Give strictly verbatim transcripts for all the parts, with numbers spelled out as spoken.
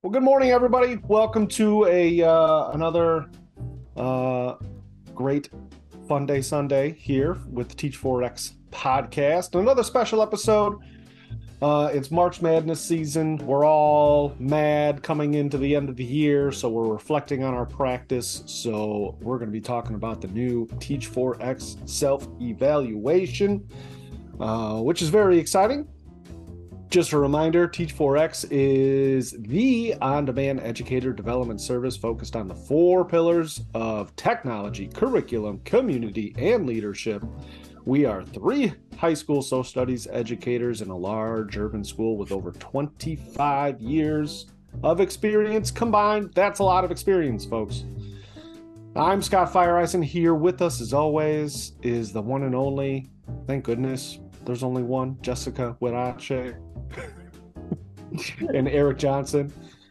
Well, good morning, everybody. Welcome to a uh, another uh, great Fun Day Sunday here with the Teach four X podcast. Another special episode. Uh, it's March Madness season. We're all mad coming into the end of the year, so we're reflecting on our practice. So we're going to be talking about the new Teach four X self-evaluation, uh, which is very exciting. Just a reminder, Teach four X is the on-demand educator development service focused on the four pillars of technology, curriculum, community, and leadership. We are three high school social studies educators in a large urban school with over twenty-five years of experience combined. That's a lot of experience, folks. I'm Scott Fireisen. Here with us, as always, is the one and only, thank goodness, there's only one, Jessica Wirache. And Eric Johnson.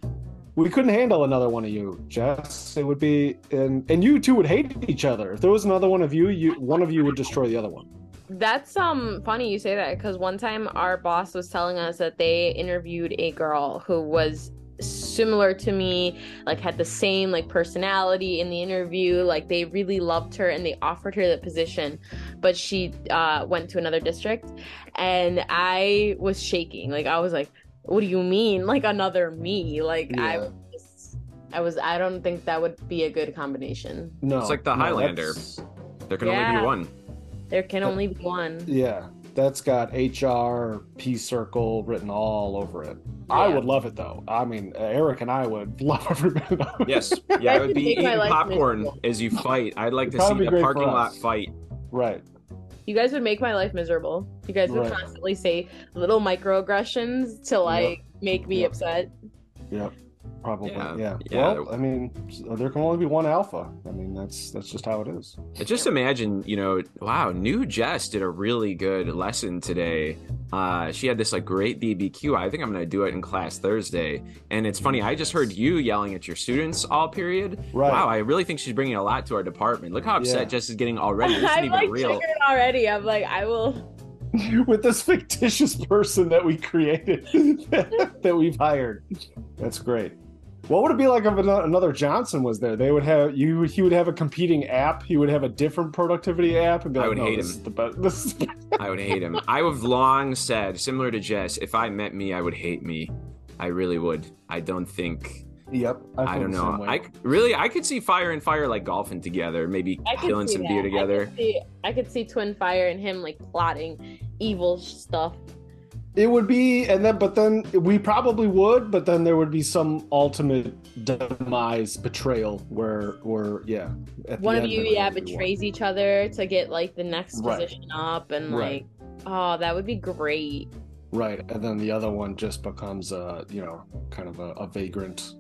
We couldn't handle another one of you, Jess. It would be, and and you two would hate each other. If there was another one of you, you one of you would destroy the other one. That's um funny you say that, because one time our boss was telling us that they interviewed a girl who was similar to me, like had the same like personality in the interview, like they really loved her and they offered her the position, but she uh went to another district, and I was shaking. Like I was like, what do you mean, like another me? Like yeah. I was just, I was I don't think that would be a good combination. No, it's like the no, Highlander. that's... There can yeah. only be one. There can only be one. Yeah, that's got H R, P Circle written all over it. Yeah. I would love it, though. I mean, Eric and I would love every minute of it. Yes. Yeah, I would be eating popcorn miserable. as you fight. I'd like It'd to probably see be a great parking for lot us. fight. Right. You guys would make my life miserable. You guys would Right. constantly say little microaggressions to like Yep. make me Yep. upset. Yep. Probably. Yeah. Yeah. Yeah. Well, I mean, there can only be one alpha. I mean, that's that's just how it is. Just imagine, you know, wow, new Jess did a really good lesson today. Uh, she had this like great B B Q. I think I'm going to do it in class Thursday. And it's funny, I just heard you yelling at your students all period. Right. Wow, I really think she's bringing a lot to our department. Look how upset Yeah. Jess is getting already. This isn't I'm even like real. triggered already. I'm like, I will. With this fictitious person that we created, that we've hired. That's great. What would it be like if another Johnson was there? They would have you. He would have a competing app. He would have a different productivity app, and be I like, would no, hate this him. Is the best. This is... I would hate him. I have long said, similar to Jess, if I met me, I would hate me. I really would. I don't think. Yep. I, I, don't know. I really, I could see Fire and Fire like golfing together, maybe I could killing see some that. deer together. I could, see, I could see Twin Fire and him like plotting evil stuff. It would be, and then, but then we probably would, but then there would be some ultimate demise betrayal where, where, yeah. at the One of end, you, there yeah, would be betrays one. each other to get like the next Right. position up, and Right. like, oh, that would be great. Right, and then the other one just becomes a, you know, kind of a, a vagrant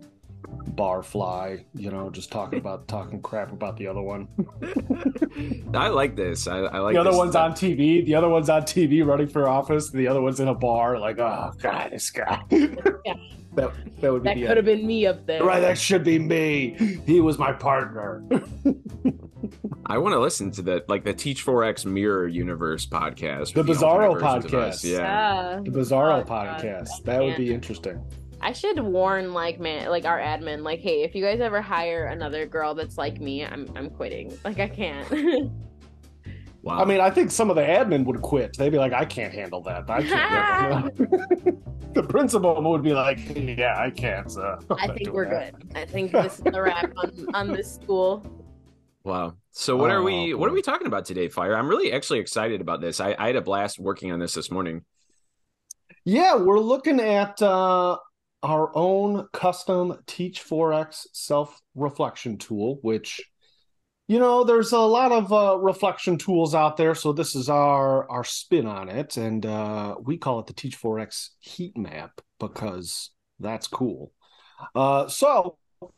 bar fly, you know, just talking about talking crap about the other one. I like this. I, I like the other this one's stuff. on T V. The other one's on T V running for office. The other one's in a bar. Like, oh god, this guy. Yeah. That that would be That the could have end. been me up there. Right. That should be me. He was my partner. I want to listen to the like the Teach four X Mirror Universe podcast. The with Bizarro alternate versions of us. podcast. Yeah. Yeah. The Bizarro Oh, God, podcast. I That would can't. be interesting. I should warn like man like our admin, like, hey, if you guys ever hire another girl that's like me, I'm I'm quitting. Like I can't. Wow. I mean, I think some of the admin would quit. They'd be like, I can't handle that. I can't. The principal would be like, yeah, I can't. Uh, I'm I not think doing we're that. good. I think this is the wrap on, on this school. Wow. So what are Oh, we what are boy. we talking about today, Fire? I'm really actually excited about this. I, I had a blast working on this this morning. Yeah, we're looking at uh, our own custom Teach four X self-reflection tool, which, you know, there's a lot of uh, reflection tools out there. So this is our, our spin on it. And uh, we call it the Teach four X heat map because that's cool. Uh, so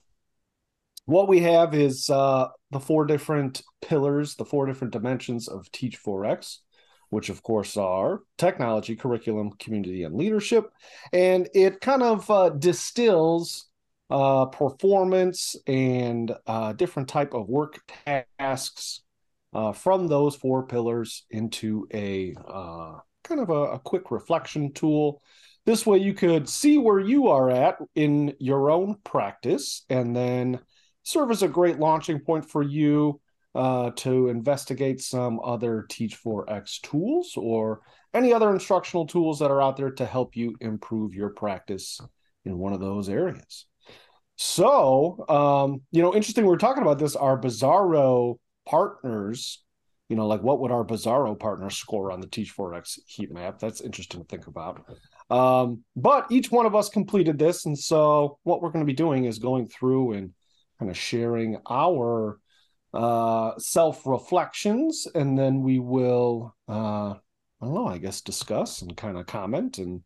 what we have is uh, the four different pillars, the four different dimensions of Teach four X, which of course are technology, curriculum, community, and leadership. And it kind of uh, distills uh, performance and uh, different type of work tasks uh, from those four pillars into a uh, kind of a, a quick reflection tool This way you could see where you are at in your own practice and then serve as a great launching point for you uh, to investigate some other Teach four X tools or any other instructional tools that are out there to help you improve your practice in one of those areas. So, um, you know, interesting, we we're talking about this, our Bizarro partners, you know, like what would our Bizarro partners score on the Teach four X heat map? That's interesting to think about. Um, but each one of us completed this. And so what we're going to be doing is going through and kind of sharing our uh, self-reflections. And then we will, uh, I don't know, I guess discuss and kind of comment and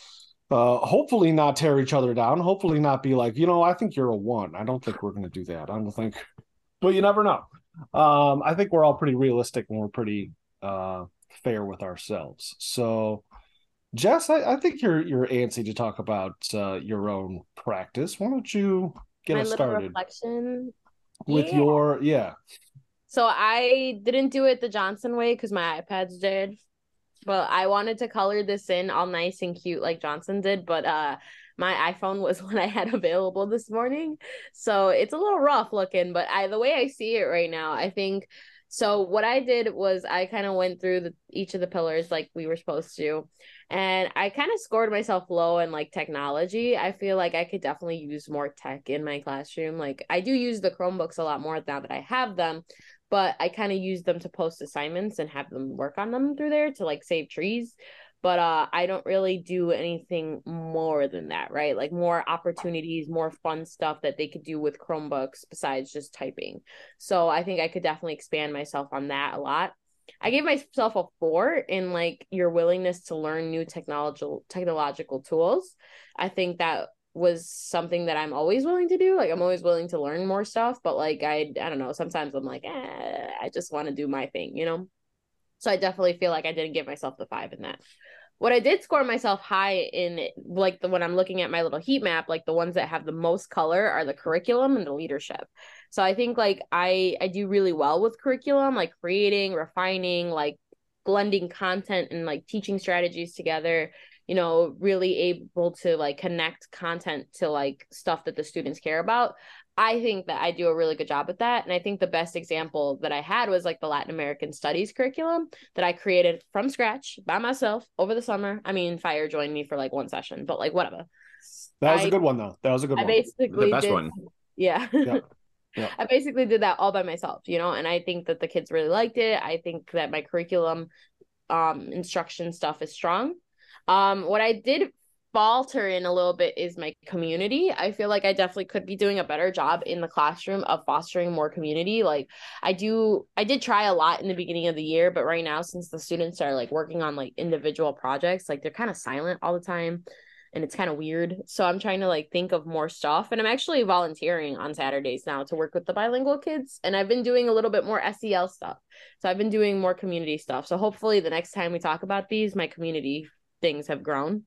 uh, hopefully not tear each other down. Hopefully not be like, you know, I think you're a one. I don't think we're going to do that. I don't think, but you never know. Um, I think we're all pretty realistic and we're pretty uh, fair with ourselves. So, Jess, I, I think you're you're antsy to talk about uh, your own practice. Why don't you get My us little started reflection. with Yeah. your yeah? So I didn't do it the Johnson way because my iPads did, but I wanted to color this in all nice and cute like Johnson did, but uh my iPhone was what I had available this morning. So it's a little rough looking, but I the way I see it right now, I think so what I did was I kind of went through the each of the pillars like we were supposed to. And I kind of scored myself low in like technology. I feel like I could definitely use more tech in my classroom. Like I do use the Chromebooks a lot more now that I have them, but I kind of use them to post assignments and have them work on them through there to like save trees. But uh, I don't really do anything more than that, right? Like more opportunities, more fun stuff that they could do with Chromebooks besides just typing. So I think I could definitely expand myself on that a lot. I gave myself a four in like your willingness to learn new technological technological tools. I think that was something that I'm always willing to do. Like I'm always willing to learn more stuff, but like I I don't know, sometimes I'm like, eh, I just want to do my thing, you know? So I definitely feel like I didn't give myself the five in that. What I did score myself high in, like the when I'm looking at my little heat map, like the ones that have the most color are the curriculum and the leadership. So I think like I I do really well with curriculum, like creating, refining, like blending content and like teaching strategies together, you know, really able to like connect content to like stuff that the students care about. I think that I do a really good job at that. And I think the best example that I had was like the Latin American Studies curriculum that I created from scratch by myself over the summer. I mean, Fire joined me for like one session, but like whatever. That was I, a good one, though. That was a good I one. basically The best did, one. Yeah. Yeah. Yeah. I basically did that all by myself, you know, and I think that the kids really liked it. I think that my curriculum um, instruction stuff is strong. Um, what I did falter in a little bit is my community. I feel like I definitely could be doing a better job in the classroom of fostering more community. Like I do, I did try a lot in the beginning of the year, but right now, since the students are like working on like individual projects, like they're kind of silent all the time and it's kind of weird. So I'm trying to like think of more stuff. And I'm actually volunteering on Saturdays now to work with the bilingual kids. And I've been doing a little bit more S E L stuff. So I've been doing more community stuff. So hopefully the next time we talk about these, my community things have grown.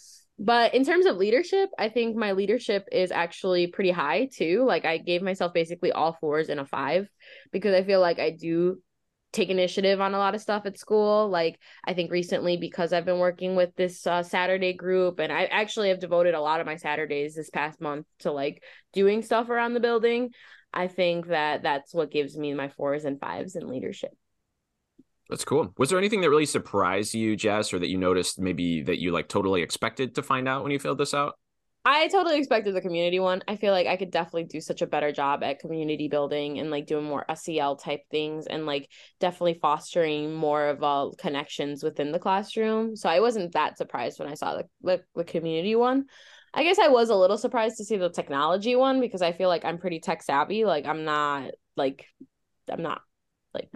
But in terms of leadership, I think my leadership is actually pretty high too. Like I gave myself basically all fours and a five because I feel like I do take initiative on a lot of stuff at school. Like I think recently because I've been working with this uh, Saturday group and I actually have devoted a lot of my Saturdays this past month to like doing stuff around the building. I think that that's what gives me my fours and fives in leadership. That's cool. Was there anything that really surprised you, Jess, or that you noticed maybe that you like totally expected to find out when you filled this out? I totally expected the community one. I feel like I could definitely do such a better job at community building and like doing more S E L type things and like definitely fostering more of uh, connections within the classroom. So I wasn't that surprised when I saw the, the, the community one. I guess I was a little surprised to see the technology one because I feel like I'm pretty tech savvy. Like I'm not like, I'm not like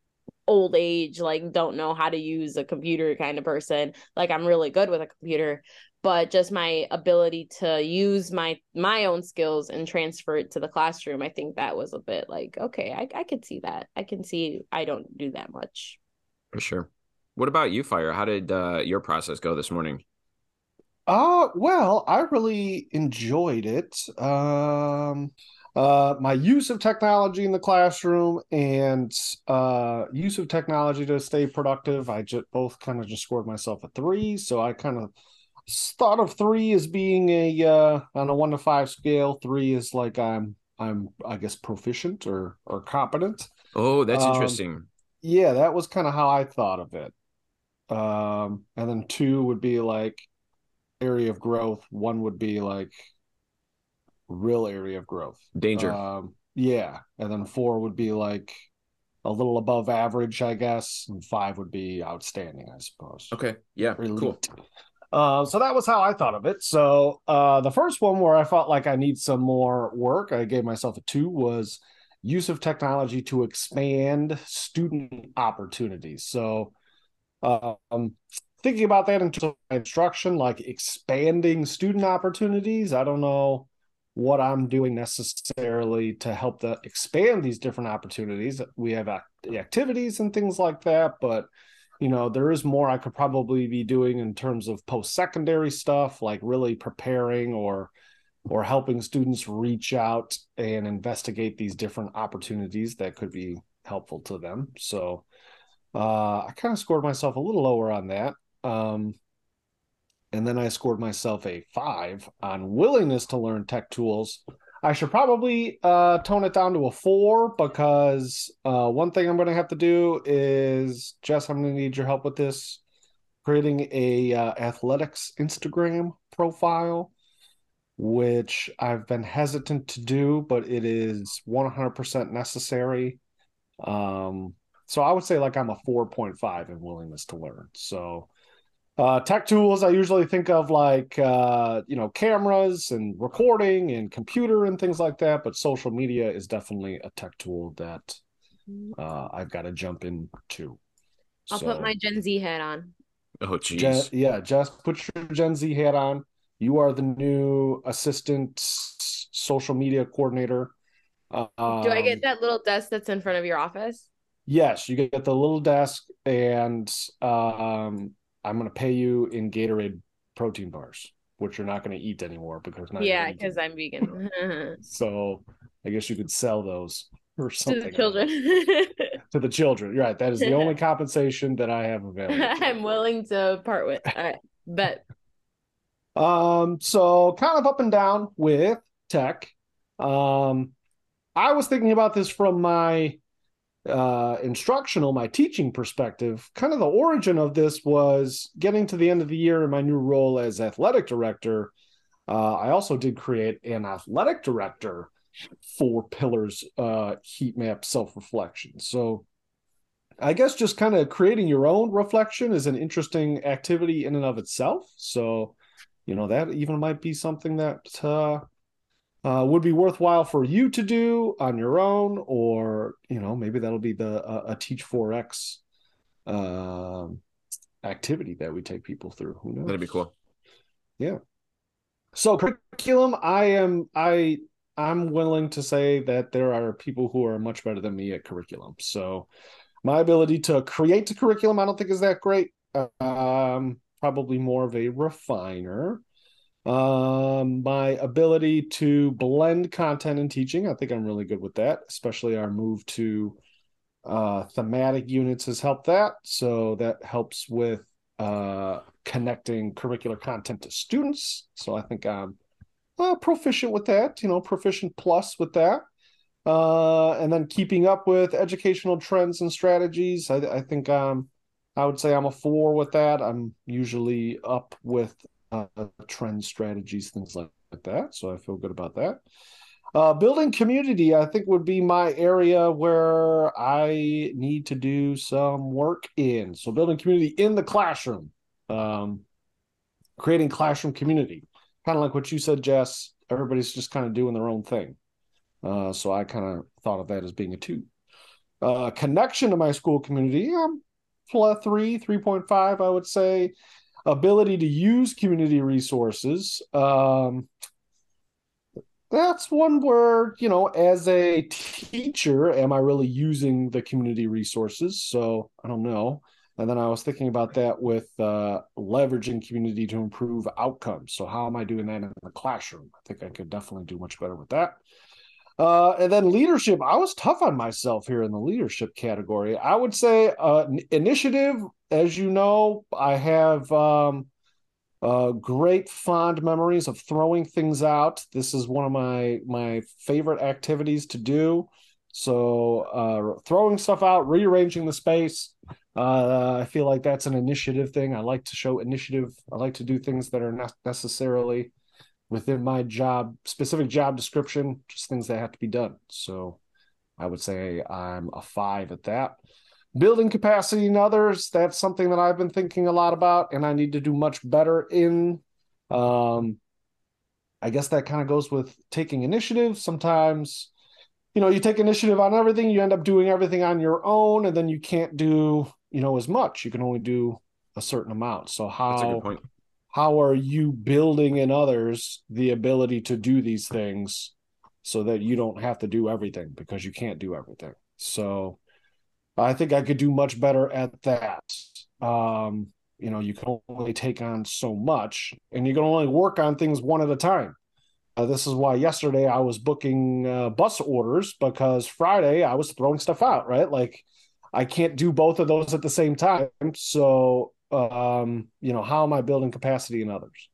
old age, like don't know how to use a computer kind of person. Like I'm really good with a computer, but just my ability to use my my own skills and transfer it to the classroom, I think that was a bit like, okay, I, I could see that. I can see I don't do that much. For sure. What about you, Fire? How did uh, your process go this morning? Uh, well, I really enjoyed it. Um, uh, my use of technology in the classroom and uh, use of technology to stay productive, I just both kind of just scored myself a three. So I kind of thought of three as being a uh, on a one to five scale. Three is like I'm I'm I guess proficient or or competent. Oh, that's Um, interesting. yeah, that was kind of how I thought of it. Um, and then two would be like area of growth. One would be like real area of growth. Danger. Um, yeah, and then four would be like a little above average, I guess, and five would be outstanding, I suppose. Okay. Yeah. Elite. Cool. Uh, so that was how I thought of it. So uh, the first one where I felt like I need some more work, I gave myself a two, was use of technology to expand student opportunities. So um, thinking about that in terms of instruction, like expanding student opportunities, I don't know what I'm doing necessarily to help the expand these different opportunities. We have activities and things like that, but you know, there is more I could probably be doing in terms of post-secondary stuff, like really preparing or or helping students reach out and investigate these different opportunities that could be helpful to them. So uh, I kind of scored myself a little lower on that. Um, and then I scored myself a five on willingness to learn tech tools. I should probably uh, tone it down to a four because uh, one thing I'm going to have to do is, Jess, I'm going to need your help with this, creating a uh, athletics Instagram profile, which I've been hesitant to do, but it is one hundred percent necessary. Um, so I would say like I'm a four point five in willingness to learn. So uh, tech tools, I usually think of like, uh, you know, cameras and recording and computer and things like that. But social media is definitely a tech tool that uh, I've got to jump into. I'll So, put my Gen Z hat on. Oh, Gen, geez. yeah, just put your Gen Z hat on. You are the new assistant social media coordinator. Do I get Um, that little desk that's in front of your office? yes, you get the little desk, and um, I'm going to pay you in Gatorade protein bars, which you're not going to eat anymore because now Yeah, you're vegan. because I'm vegan. So I guess you could sell those or To the something. children. To the children. You're right. That is the only compensation that I have available. I'm willing to part with. All right, bet. Um, so kind of up and down with tech. Um, I was thinking about this from my uh, instructional, my teaching perspective. Kind of the origin of this was getting to the end of the year in my new role as athletic director. Uh, I also did create an athletic director four pillars uh, heat map self-reflection. So I guess just kind of creating your own reflection is an interesting activity in and of itself. So, you know, that even might be something that uh, uh, would be worthwhile for you to do on your own, or, you know, maybe that'll be the uh, a Teach four X uh, activity that we take people through. Who knows? That'd be cool. Yeah. So curriculum, I am I I'm willing to say that there are people who are much better than me at curriculum. So my ability to create the curriculum, I don't think is that great. Um, probably more of a refiner. Um, my ability to blend content and teaching, I think I'm really good with that. Especially our move to uh, thematic units has helped that. So that helps with uh, connecting curricular content to students. So I think I'm uh, proficient with that, you know, proficient plus with that. Uh, and then keeping up with educational trends and strategies. I, I think um, I would say I'm a four with that. I'm usually up with uh, trend strategies, things like, like that. So I feel good about that. Uh, building community, I think, would be my area where I need to do some work in. So building community in the classroom, um, creating classroom community, kind of like what you said, Jess. Everybody's just kind of doing their own thing. Uh, so I kind of thought of that as being a two. Uh, connection to my school community, um, three, three point five, I would say. Ability to use community resources. Um, that's one where, you know, as a teacher, am I really using the community resources? So I don't know. And then I was thinking about that with uh, leveraging community to improve outcomes. So how am I doing that in the classroom? I think I could definitely do much better with that. Uh, and then leadership, I was tough on myself here in the leadership category. I would say uh, initiative, as you know, I have um, Uh, great fond memories of throwing things out. This is one of my my favorite activities to do. So uh, throwing stuff out, rearranging the space. Uh, I feel like that's an initiative thing. I like to show initiative. I like to do things that are not necessarily within my job, specific job description, just things that have to be done. So I would say I'm a five at that. Building capacity in others, that's something that I've been thinking a lot about, and I need to do much better in. Um, I guess that kind of goes with taking initiative. Sometimes, you know, you take initiative on everything, you end up doing everything on your own, and then you can't do, you know, as much. You can only do a certain amount. So That's a good how point. how are you building in others the ability to do these things so that you don't have to do everything because you can't do everything? So I think I could do much better at that. Um, you know, you can only take on so much, and you can only work on things one at a time. Uh, this is why yesterday I was booking uh, bus orders because Friday I was throwing stuff out, right? Like I can't do both of those at the same time. So, um, you know, how am I building capacity in others?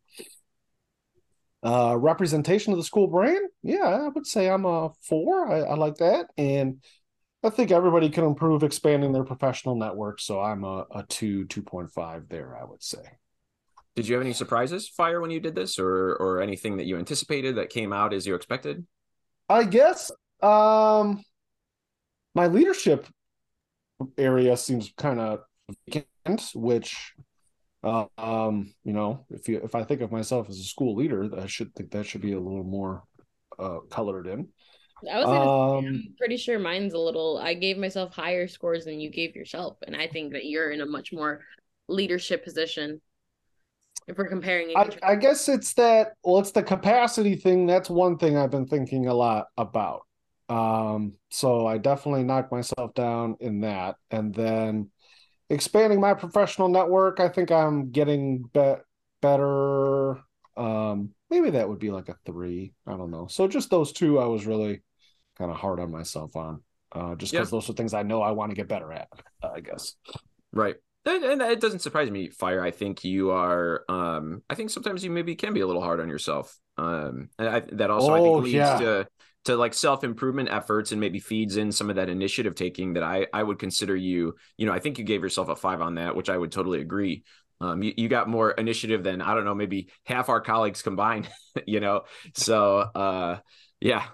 Uh, representation of the school brand? Yeah, I would say I'm a four. I, I like that. And I think everybody can improve expanding their professional network. So I'm a, a two, two point five there, I would say. Did you have any surprises, Fire, when you did this, or or anything that you anticipated that came out as you expected? I guess um, my leadership area seems kind of vacant, which, uh, um, you know, if you if I think of myself as a school leader, I should think that should be a little more uh, colored in. I was gonna say, Um, I'm pretty sure mine's a little, I gave myself higher scores than you gave yourself. And I think that you're in a much more leadership position if we're comparing I, against. I guess it's that, well, it's the capacity thing. That's one thing I've been thinking a lot about. Um, so I definitely knocked myself down in that. And then expanding my professional network, I think I'm getting be- better. Um, maybe that would be like a three. I don't know. So just those two, I was really kind of hard on myself on, uh, just Yeah, because those are things I know I want to get better at, I guess. right. And, and it doesn't surprise me, Fire. I think you are. Um, I think sometimes you maybe can be a little hard on yourself. Um, and I, that also I think Oh, leads yeah. to to like self improvement efforts and maybe feeds in some of that initiative taking that I I would consider you. You know, I think you gave yourself a five on that, which I would totally agree. Um, you, you got more initiative than I don't know, maybe half our colleagues combined. You know, so uh, yeah.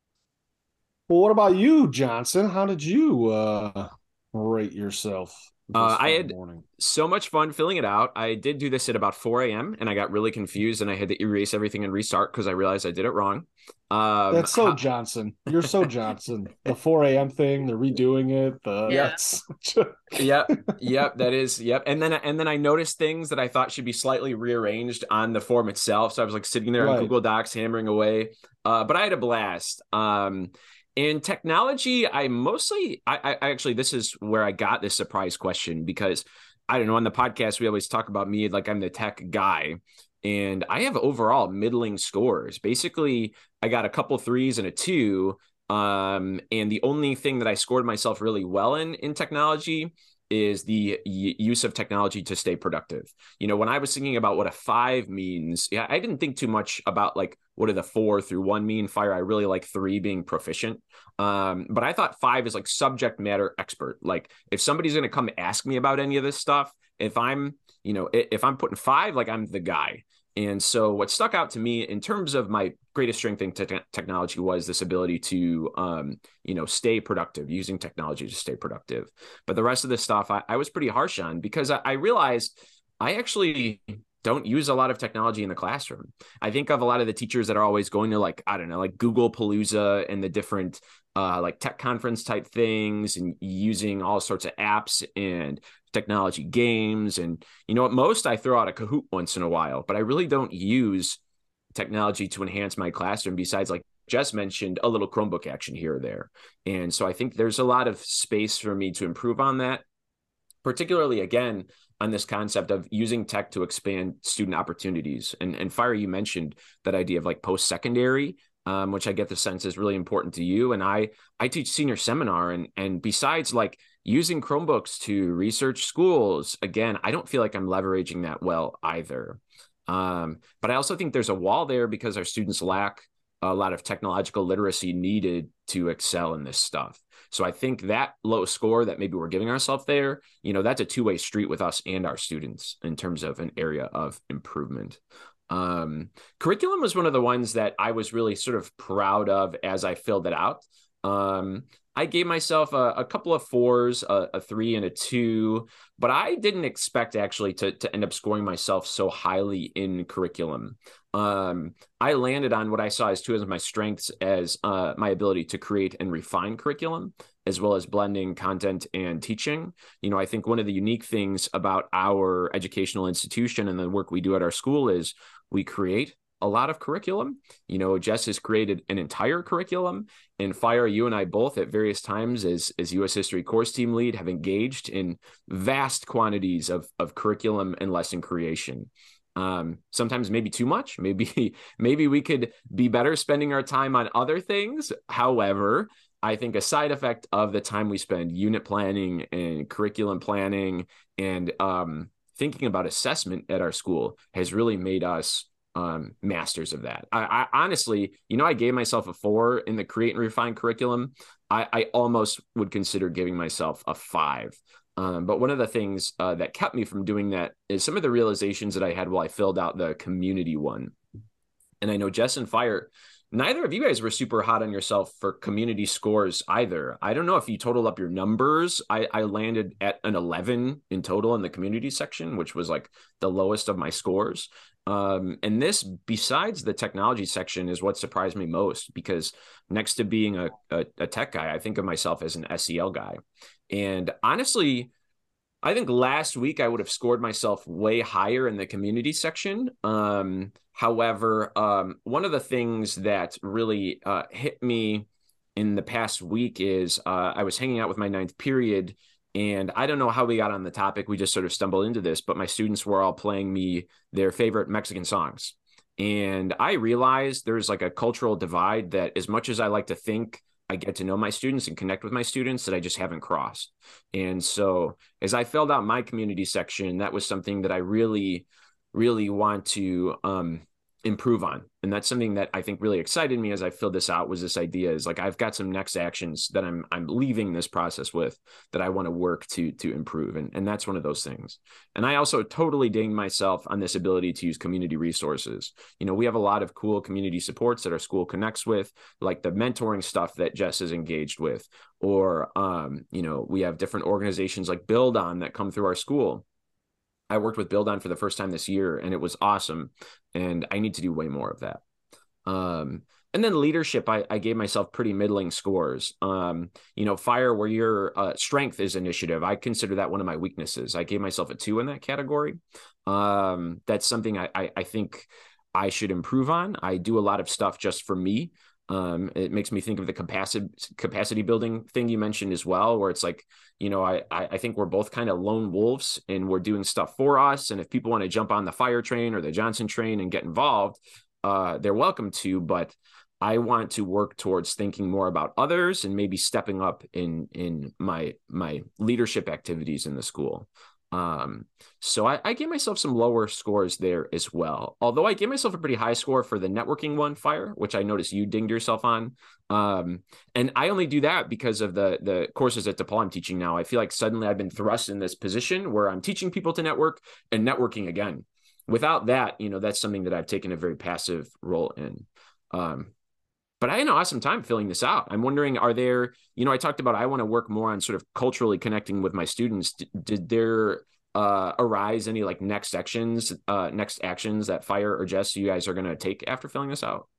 Well, what about you, Johnson? How did you uh, rate yourself this Uh, I fine had morning? so much fun filling it out. I did do this at about four a.m. and I got really confused and I had to erase everything and restart because I realized I did it wrong. Um, That's so how, Johnson. You're so Johnson. The four a m thing, they're redoing it. The yeah, Yeah. that's yep, yep, that is, yep. And then and then I noticed things that I thought should be slightly rearranged on the form itself. So I was like sitting there on right. Google Docs hammering away. Uh, but I had a blast. Um, in technology, I mostly, I, I actually, this is where I got this surprise question because I don't know, on the podcast, we always talk about me like I'm the tech guy. And I have overall middling scores. Basically, I got a couple threes and a two. Um, and the only thing that I scored myself really well in in technology is the y- use of technology to stay productive. You know, when I was thinking about what a five means, yeah, I didn't think too much about like what do the four through one mean. Fire, I really like three being proficient. Um, but I thought five is like subject matter expert. Like if somebody's going to come ask me about any of this stuff, if I'm, you know, if I'm putting five, like I'm the guy. And so what stuck out to me in terms of my greatest strength in te- technology was this ability to, um, you know, stay productive, using technology to stay productive. But the rest of this stuff I, I was pretty harsh on because I, I realized I actually don't use a lot of technology in the classroom. I think of a lot of the teachers that are always going to like, I don't know, like Google Palooza and the different uh, like tech conference type things and using all sorts of apps and technology games. And you know, at most I throw out a Kahoot once in a while, but I really don't use technology to enhance my classroom besides like Jess mentioned a little Chromebook action here or there. And so I think there's a lot of space for me to improve on that, particularly again on this concept of using tech to expand student opportunities. And, and Fire, you mentioned that idea of like post-secondary, um, which I get the sense is really important to you. And I, I teach senior seminar and, and besides like using Chromebooks to research schools, again, I don't feel like I'm leveraging that well either. Um, but I also think there's a wall there because our students lack a lot of technological literacy needed to excel in this stuff. So I think that low score that maybe we're giving ourselves there, you know, that's a two-way street with us and our students in terms of an area of improvement. Um, curriculum was one of the ones that I was really sort of proud of as I filled it out. Um, I gave myself a, a couple of fours, a, a three and a two, but I didn't expect actually to, to end up scoring myself so highly in curriculum. Um, I landed on what I saw as two of my strengths as uh, my ability to create and refine curriculum, as well as blending content and teaching. You know, I think one of the unique things about our educational institution and the work we do at our school is we create a lot of curriculum. You know, Jess has created an entire curriculum, and Fire, you and I both at various times as, as U S History course team lead have engaged in vast quantities of, of curriculum and lesson creation. Um, sometimes maybe too much, maybe, maybe we could be better spending our time on other things. However, I think a side effect of the time we spend unit planning and curriculum planning and um, thinking about assessment at our school has really made us Um, masters of that. I, I honestly, you know, I gave myself a four in the create and refine curriculum. I, I almost would consider giving myself a five. Um, but one of the things uh, that kept me from doing that is some of the realizations that I had while I filled out the community one. And I know Jess and Fire, neither of you guys were super hot on yourself for community scores either. I don't know if you totaled up your numbers. I, I landed at an eleven in total in the community section, which was like the lowest of my scores. Um, and this, besides the technology section, is what surprised me most, because next to being a, a, a tech guy, I think of myself as an S E L guy. And honestly, I think last week I would have scored myself way higher in the community section. Um, however, um, one of the things that really uh, hit me in the past week is uh, I was hanging out with my ninth period, and I don't know how we got on the topic. We just sort of stumbled into this, but my students were all playing me their favorite Mexican songs. And I realized there's like a cultural divide that, as much as I like to think I get to know my students and connect with my students, that I just haven't crossed. And so as I filled out my community section, that was something that I really, really want to um, improve on. And that's something that I think really excited me as I filled this out, was this idea is like, I've got some next actions that I'm, I'm leaving this process with that I want to work to, to improve. And, and that's one of those things. And I also totally dinged myself on this ability to use community resources. You know, we have a lot of cool community supports that our school connects with, like the mentoring stuff that Jess is engaged with, or, um, you know, we have different organizations like Build On that come through our school. I worked with Build On for the first time this year, and it was awesome. And I need to do way more of that. Um, and then leadership, I, I gave myself pretty middling scores. Um, you know, Fire, where your uh, strength is initiative, I consider that one of my weaknesses. I gave myself a two in that category. Um, that's something I, I, I think I should improve on. I do a lot of stuff just for me. Um, it makes me think of the capacity capacity building thing you mentioned as well, where it's like, you know, I, I think we're both kind of lone wolves and we're doing stuff for us. And if people want to jump on the Fire train or the Johnson train and get involved, uh, they're welcome to, but I want to work towards thinking more about others and maybe stepping up in, in my, my leadership activities in the school. Um, so I, I gave myself some lower scores there as well. Although I gave myself a pretty high score for the networking one, Fire, which I noticed you dinged yourself on. Um, and I only do that because of the, the courses at DePaul I'm teaching now. I feel like suddenly I've been thrust in this position where I'm teaching people to network and networking again. Without that, you know, that's something that I've taken a very passive role in. Um, But I had an awesome time filling this out. I'm wondering, are there, you know, I talked about I want to work more on sort of culturally connecting with my students. D- did there uh, arise any like next actions, uh, next actions that Fire or Jess, you guys are going to take after filling this out?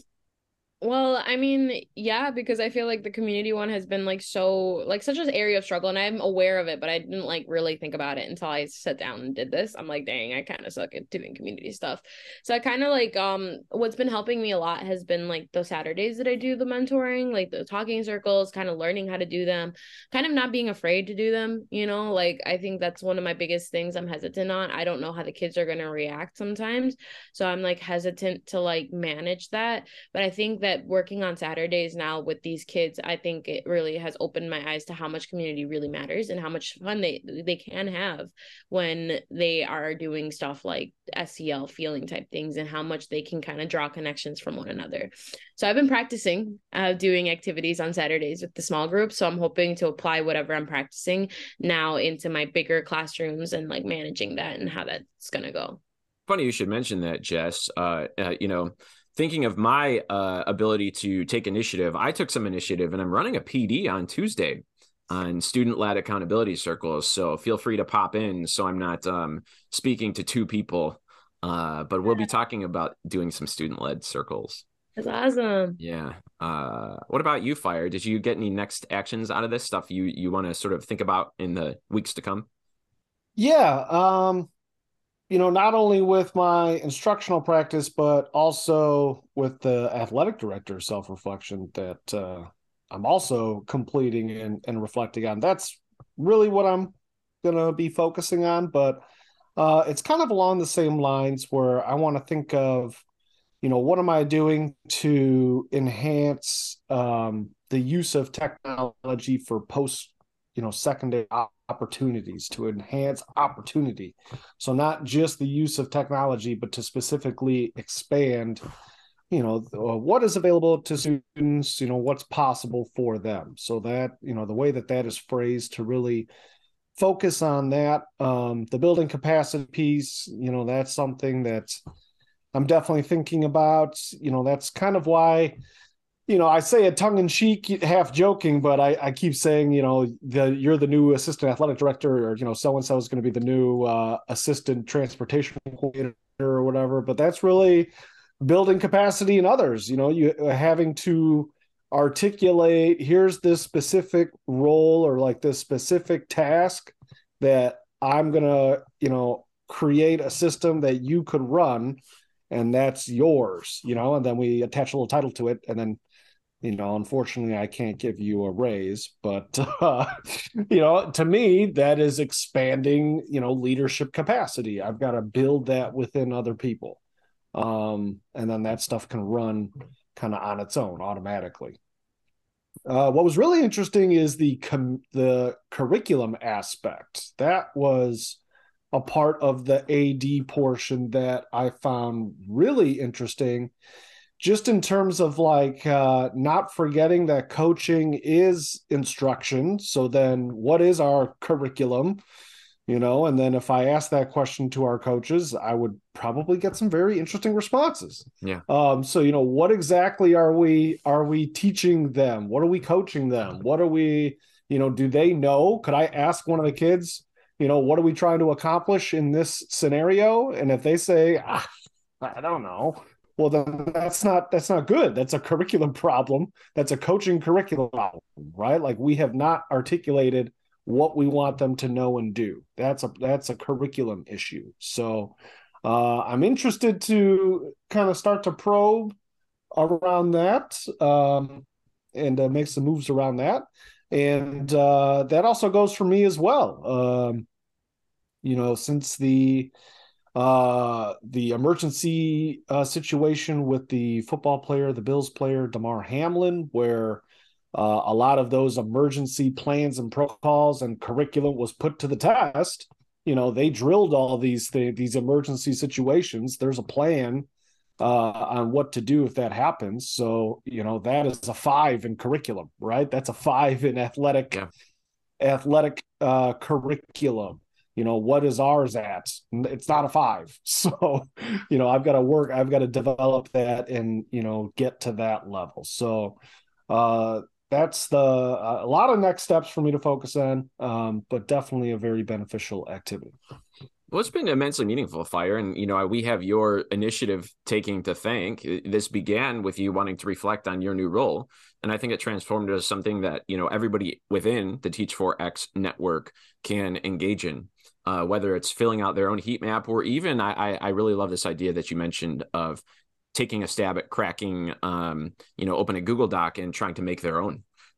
Well, I mean, yeah, because I feel like the community one has been like so like such an area of struggle, and I'm aware of it, but I didn't like really think about it until I sat down and did this. I'm like, dang, I kind of suck at doing community stuff. So I kind of like um what's been helping me a lot has been like those Saturdays that I do the mentoring, like the talking circles, kind of learning how to do them, kind of not being afraid to do them, you know, like I think that's one of my biggest things I'm hesitant on. I don't know how the kids are going to react sometimes. So I'm like hesitant to like manage that, but I think that that working on Saturdays now with these kids, I think it really has opened my eyes to how much community really matters and how much fun they they can have when they are doing stuff like S E L feeling type things, and how much they can kind of draw connections from one another. So I've been practicing uh, doing activities on Saturdays with the small group. So I'm hoping to apply whatever I'm practicing now into my bigger classrooms and like managing that and how that's going to go. Funny you should mention that, Jess. Uh, uh, you know, thinking of my uh, ability to take initiative, I took some initiative and I'm running a P D on Tuesday on student-led accountability circles. So feel free to pop in so I'm not um, speaking to two people, uh, but we'll be talking about doing some student-led circles. That's awesome. Yeah. Uh, what about you, Fire? Did you get any next actions out of this stuff you, you want to sort of think about in the weeks to come? Yeah. Um, you know, not only with my instructional practice, but also with the athletic director self-reflection that uh, I'm also completing and, and reflecting on. That's really what I'm going to be focusing on. But uh, it's kind of along the same lines where I want to think of, you know, what am I doing to enhance um, the use of technology for post, you know, secondary opportunities, to enhance opportunity. So not just the use of technology, but to specifically expand, you know, what is available to students, you know, what's possible for them. So that, you know, the way that that is phrased, to really focus on that, um, the building capacity piece, you know, that's something that I'm definitely thinking about. You know, that's kind of why, you know, I say it tongue in cheek, half joking, but I, I keep saying, you know, the, you're the new assistant athletic director, or, you know, so-and-so is going to be the new uh, assistant transportation coordinator or whatever. But that's really building capacity in others, you know, you having to articulate, here's this specific role or like this specific task that I'm going to, you know, create a system that you could run, and that's yours, you know, and then we attach a little title to it, and then, you know, unfortunately, I can't give you a raise, but, uh, you know, to me, that is expanding, you know, leadership capacity. I've got to build that within other people. Um, and then that stuff can run kind of on its own automatically. Uh, what was really interesting is the com- the curriculum aspect. That was a part of the A D portion that I found really interesting, just in terms of like uh, not forgetting that coaching is instruction. So then what is our curriculum? You know, and then if I ask that question to our coaches, I would probably get some very interesting responses. Yeah. Um, so, you know, what exactly are we, are we teaching them? What are we coaching them? What are we, you know, do they know? Could I ask one of the kids, you know, what are we trying to accomplish in this scenario? And if they say, ah, I don't know, well, then that's not, that's not good. That's a curriculum problem. That's a coaching curriculum problem, right? Like, we have not articulated what we want them to know and do. That's a, that's a curriculum issue. So uh, I'm interested to kind of start to probe around that um, and uh, make some moves around that. And uh, that also goes for me as well. Um, you know, since the uh, the emergency uh, situation with the football player, the Bills player, Damar Hamlin, where uh, a lot of those emergency plans and protocols and curriculum was put to the test. You know, they drilled all these th- these emergency situations. There's a plan uh, on what to do if that happens. So, you know, that is a five in curriculum, right? That's a five in athletic yeah. athletic uh, curriculum. You know, what is ours at? It's not a five. So, you know, I've got to work, I've got to develop that and, you know, get to that level. So uh, that's the, uh, a lot of next steps for me to focus on, um, but definitely a very beneficial activity. Well, it's been immensely meaningful, Fire. And, you know, we have your initiative taking to thank. This began with you wanting to reflect on your new role. And I think it transformed into something that, you know, everybody within the Teach four X network can engage in, uh, whether it's filling out their own heat map, or even I, I really love this idea that you mentioned of taking a stab at cracking, um, you know, open a Google Doc and trying to make their own.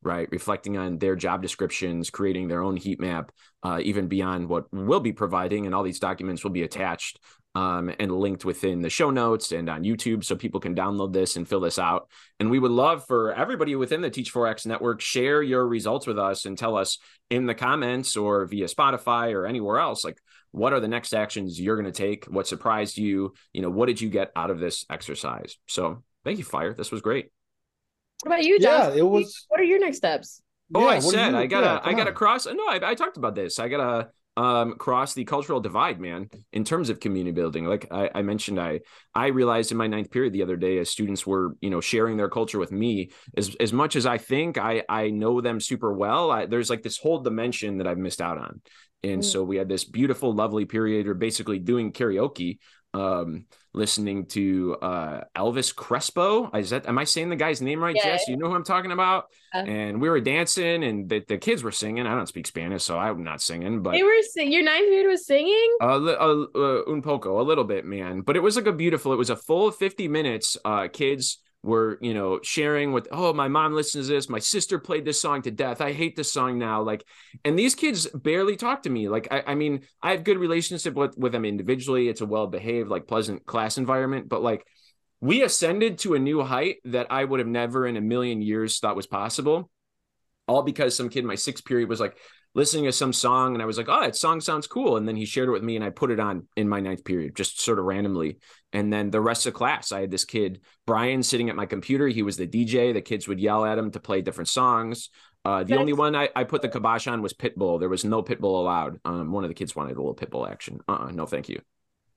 right? Reflecting on their job descriptions, creating their own heat map, uh, even beyond what we'll be providing. And all these documents will be attached um, and linked within the show notes and on YouTube, so people can download this and fill this out. And we would love for everybody within the Teach four X network, share your results with us and tell us in the comments or via Spotify or anywhere else, like, what are the next actions you're going to take? What surprised you? You know, what did you get out of this exercise? So thank you, Fire. This was great. What about you, Josh? Yeah, it was. What are your next steps? Oh, Yeah, I what do said you- I gotta, yeah, I come gotta on. cross. No, I, I talked about this. I gotta um cross the cultural divide, man. In terms of community building, like I, I mentioned, I I realized in my ninth period the other day, as students were, you know, sharing their culture with me, as as much as I think I I know them super well, I, there's like this whole dimension that I've missed out on. And Mm. so we had this beautiful, lovely period. We're basically doing karaoke, um, listening to uh, Elvis Crespo. Is that, am I saying the guy's name right, Yeah. Jess? You know who I'm talking about? Uh, And we were dancing, and the, the kids were singing. I don't speak Spanish, so I'm not singing, but They were sing- your ninth period was singing? a, li- a, uh, un poco, a little bit, man. But it was like a beautiful, it was a full fifty minutes. Uh, kids were, you know, sharing with, oh, my mom listens to this. My sister played this song to death. I hate this song now. Like, and these kids barely talk to me. Like, I, I mean, I have good relationship with, with them individually. It's a well-behaved, like pleasant class environment, but like we ascended to a new height that I would have never in a million years thought was possible. All because some kid in my sixth period was like listening to some song, and I was like, oh, that song sounds cool. And then he shared it with me, and I put it on in my ninth period, just sort of randomly. And then the rest of the class, I had this kid, Brian, sitting at my computer. He was the D J. The kids would yell at him to play different songs. Uh, the That's- only one I, I put the kibosh on was Pitbull. There was no Pitbull allowed. Um, one of the kids wanted a little Pitbull action. Uh-uh, no, thank you.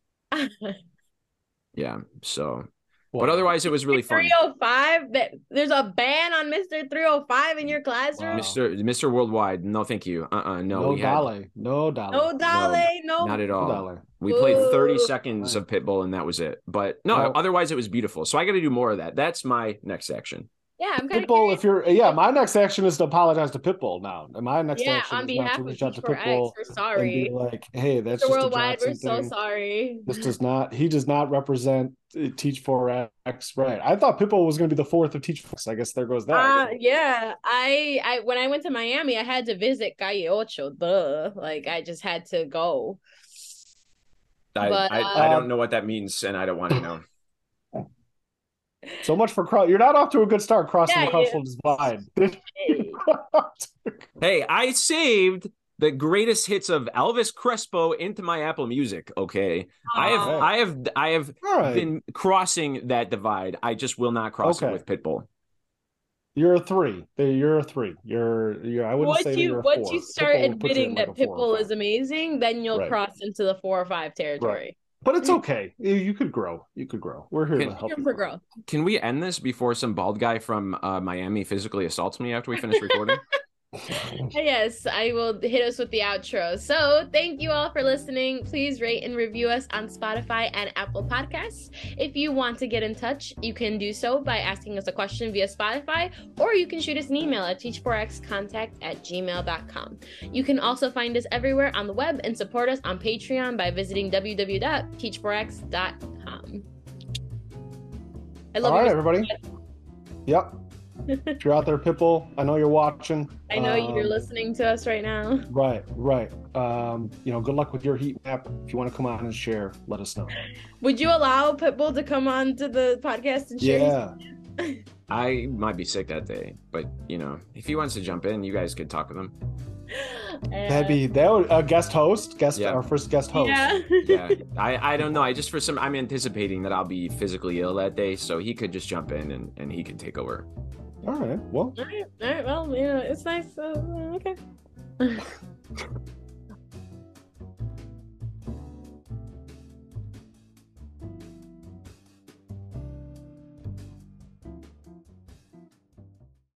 Yeah, so... But otherwise, it was really fun. three oh five? That there's a ban on Mister three oh five in your classroom? Wow. Mister Mister Worldwide, no, thank you. Uh-uh, no, No we had dolly. No dolly. No dolly, no. not at No all. dolly. We played thirty Ooh. seconds of Pitbull, and that was it. But no, Well- otherwise it was beautiful. So I got to do more of that. That's my next action. Yeah, I'm kind of Pitbull, if you're, yeah, my next action is to apologize to Pitbull now. And my next Yeah, action on is not behalf to of reach out Teach to four X, Pitbull we're and sorry. be like, hey, that's Mister just a Worldwide, we're Jackson so thing. sorry. This does not, he does not represent uh, Teach four X. Right. I thought Pitbull was going to be the fourth of Teach four X. I guess there goes that. Uh, yeah, I, I, when I went to Miami, I had to visit Calle Ocho, duh. Like, I just had to go. I, But, I, uh, I don't know what that means, and I don't want to know. So much for cross. You're not off to a good start crossing Yeah, the cultural divide. Hey. Hey, I saved the greatest hits of Elvis Crespo into my Apple Music. Okay, I have, Aw. I have, I have All right. been crossing that divide. I just will not cross Okay. it with Pitbull. You're a three. You're a three. You're, you're I wouldn't Once say that you you're a once four. you start Pitbull would put you admitting in that like a four or Pitbull is five. amazing, then you'll Right. cross into the four or five territory. But it's okay. You, you could grow. You could grow. We're here Can- to help Room you for grow. growth. Can we end this before some bald guy from uh, Miami physically assaults me after we finish recording? Yes, I will hit us with the outro. So, thank you all for listening. Please rate and review us on Spotify and Apple Podcasts. If you want to get in touch, you can do so by asking us a question via Spotify, or you can shoot us an email at teach four x contact at gmail dot com. You can also find us everywhere on the web and support us on Patreon by visiting w w w dot teach four x dot com. I love All right, you. everybody. Yep. If you're out there, Pitbull, I know you're watching. I know you're Um, listening to us right now. Right, right. Um, you know, good luck with your heat map. If you want to come on and share, let us know. Would you allow Pitbull to come on to the podcast and share? Yeah. I might be sick that day, but you know, if he wants to jump in, you guys could talk with him. That'd be that would a guest host, guest Yeah. our first guest host. Yeah. Yeah, I, I don't know. I just for some, I'm anticipating that I'll be physically ill that day, so he could just jump in and, and he could take over. All right. Well, All right. All right. Well, you know, it's nice. Uh, okay.